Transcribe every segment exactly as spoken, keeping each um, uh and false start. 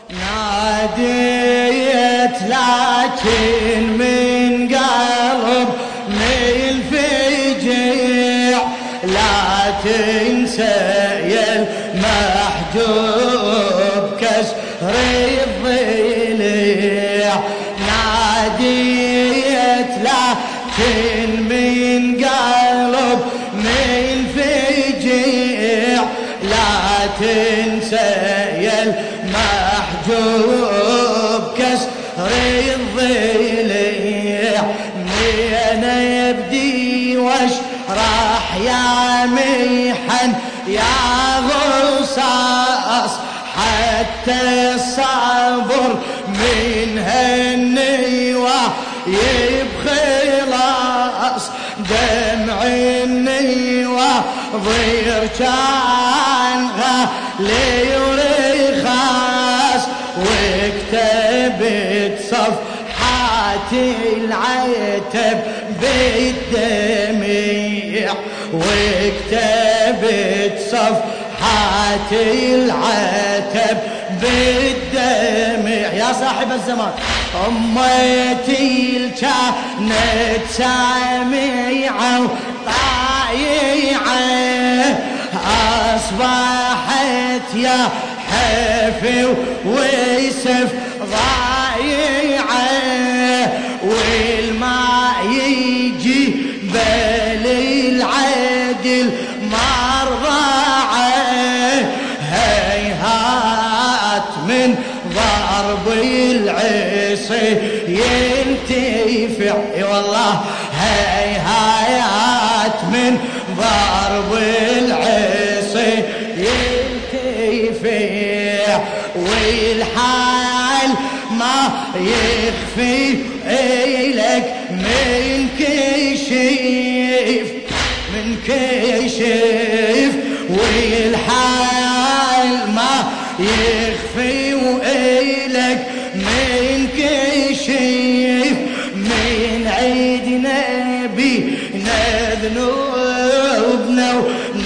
ناديت لكن من قلب ميل فجيع لا تنسى يا المحجوب كسر الضليع ناديت لكن من قلب ميل فجيع لا تنسى يا المحجوب كسر الضليع من يبدي واشرح يا محن يا غصاص حتى الصبر من هالنيوة يبخلاص دمع النيوة ضير كان غالي ورخاص وكتبت صفحات العتب بالدميع وكتبت صفحات العتب بالدمع يا صاحب الزمان أمتي كانت سامعة وطايعة أصبحت يا حفي ويسف ضايعة والماء يجي بالي العدل مرضعه هيهات من ضرب العصي ينتفع اي والله هيهات من ضرب العصي ينتفع والحال ما يخفي إلك من كشف من كشف والحال ما يخفي إلك من كشف من عيد نبينا ذنوبنا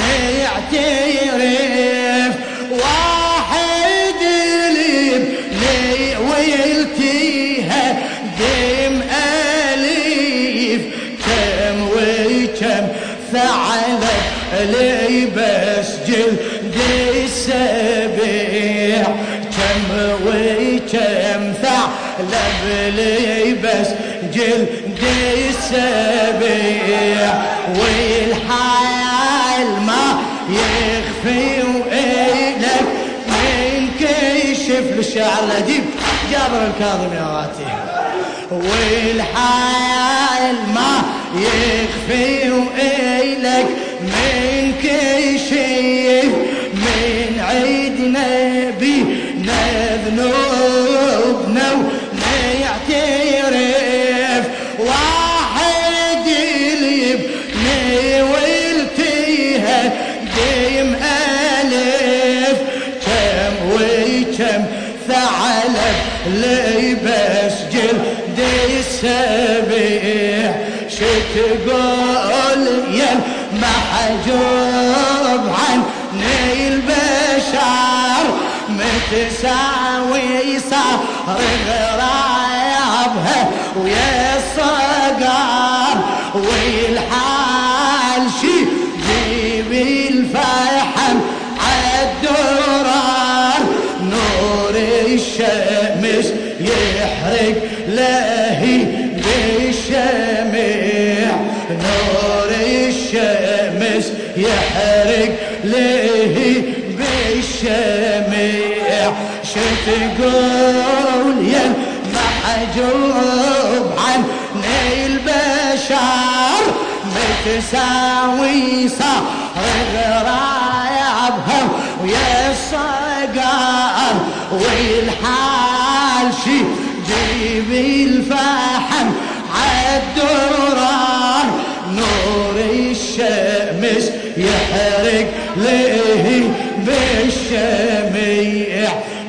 ونعترف واحد لي ويلتيها دم أليف كم وكم فعلت لي بس جلد السبيع كم وكم فعلت لي بس جلد السبيع والحال ما يخفي وإلك من كشف للشاعر الأديب جابر الكاظم يا غاتي والحال ما يخفي وإلك من كشف من عيد نبينا ذنوبنا ونعترف واحد اللي يبني ويلتيها ديم ألف كم وكم ثعلب لي بس جلد السبيع شتقول يا المحجوب عني البشر متساوي صار غرابها ويا الصقر والحال شي جيب الفحم عالدرار نور الشمس يحرق لهي بالشمع نور الشمس يحرق لهي بالشمع شتقول يا المحجوب عني البشر متساوي صار غرايبها ويا الصقر والحال شي جيب الفحم عالدرار نور الشمس يحرق ليه بالشميع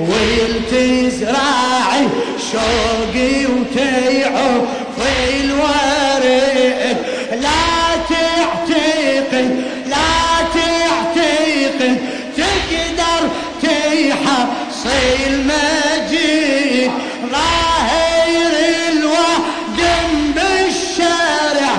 ويلتزرعي شوقي وتيعه في الورد لا تعتقد لا تعتقد تقدر تحصل مجد ظاهر الوادم بالشارع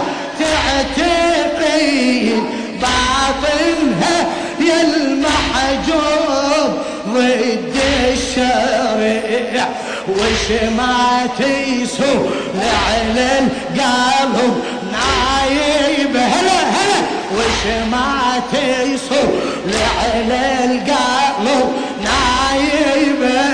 تعتقد باطنها يا المحجوب ضد الشارع وش ما تيسو على القلب نايب هلا هلا وش ما تيسو على القلب نايبه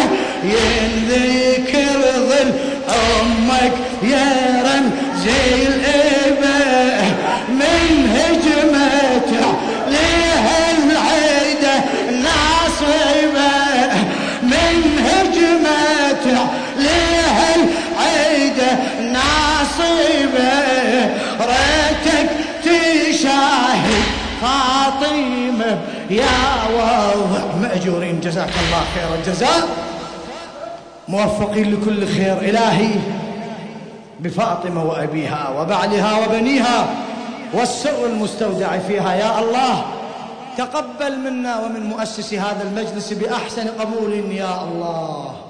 ينذكر ظل امك يا رمزي الابه من هجمته لها العيده ناصبه من هجمته لها العيده ناصبه ريتك تشاهد فاطمه يا واضح مأجورين جزاك الله خير الجزاء موفقين لكل خير إلهي بفاطمة وأبيها وبعلها وبنيها والسر المستودع فيها يا الله تقبل منا ومن مؤسس هذا المجلس بأحسن قبول يا الله.